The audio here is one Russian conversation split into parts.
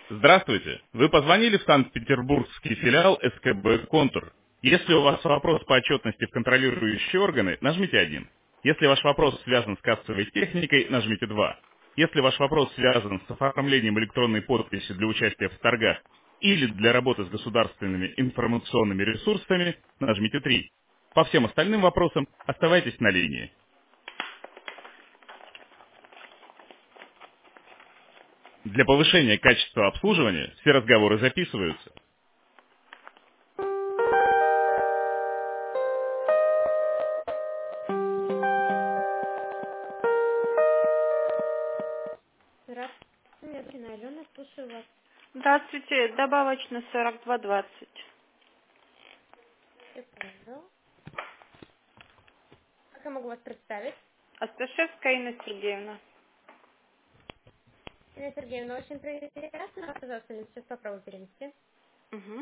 Здравствуйте! Вы позвонили в Санкт-Петербургский филиал СКБ «Контур». Если у вас вопрос по отчетности в контролирующие органы, нажмите 1. Если ваш вопрос связан с кассовой техникой, нажмите 2. Если ваш вопрос связан с оформлением электронной подписи для участия в торгах или для работы с государственными информационными ресурсами, нажмите 3. По всем остальным вопросам оставайтесь на линии. Для повышения качества обслуживания все разговоры записываются. Здравствуйте, Алена, слушаю вас. Здравствуйте, добавочно 42,20. Секунду. Как я могу вас представить? Осташевская Инна Сергеевна. Инна Сергеевна, очень приятно. Пожалуйста, я сейчас попробую перенести. Угу.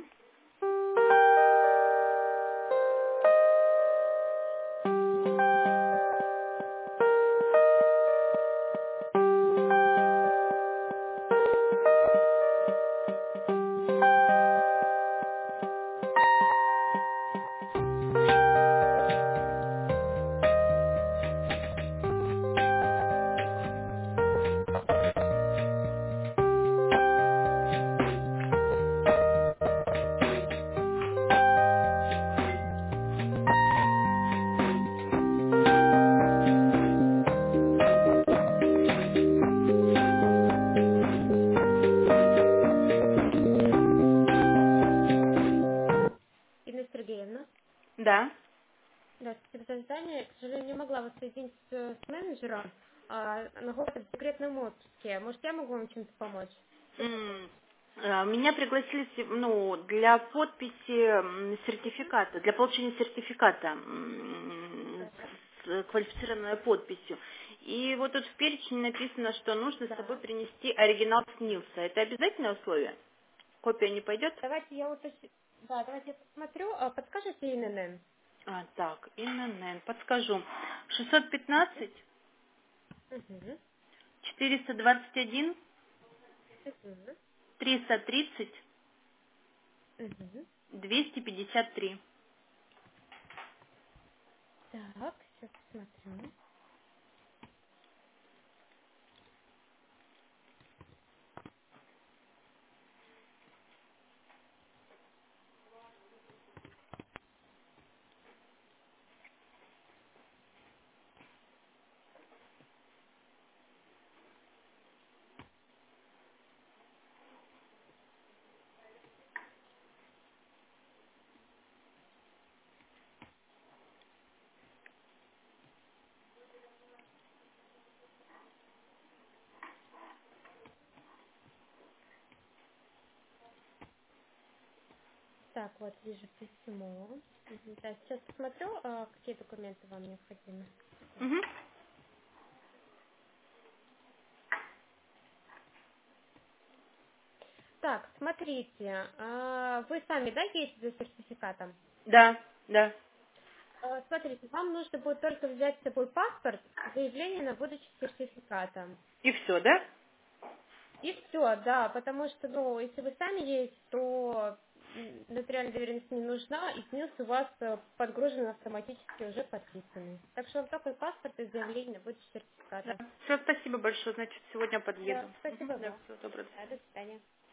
Инна Сергеевна, Да. здравствуйте, в заседании, к сожалению, не могла вас соединить с менеджером. Находится в секретном отпуске. Может, я могу вам чем-то помочь? Меня пригласили для подписи сертификата, для получения сертификата с квалифицированной подписью. И вот тут в перечне написано, что нужно с собой принести оригинал СНИЛСа. Это обязательное условие? Копия не пойдет? Давайте я уточню. Да, давайте я посмотрю. Подскажете ИНН? Так, ИНН, подскажу. 615, Угу. 421, Угу. 330, Угу. 253. Так, сейчас посмотрю. Так, вот вижу письмо. Мгм. Да, сейчас посмотрю, какие документы вам необходимы. Мгм. Так, смотрите, вы сами, да, едете за сертификатом? Да, да. Смотрите, вам нужно будет только взять с собой паспорт, заявление на выдачу сертификата. И все, да? И все, да, потому что, если вы сами едете, то нотариальная доверенность не нужна, и СНИЛС у вас подгружен автоматически уже подписанный. Так что вам только паспорт и заявление на выдачу Да. сертификата. Все, спасибо большое. Значит, сегодня Да, подъеду. спасибо Да, вам. всего доброго. Да, до свидания.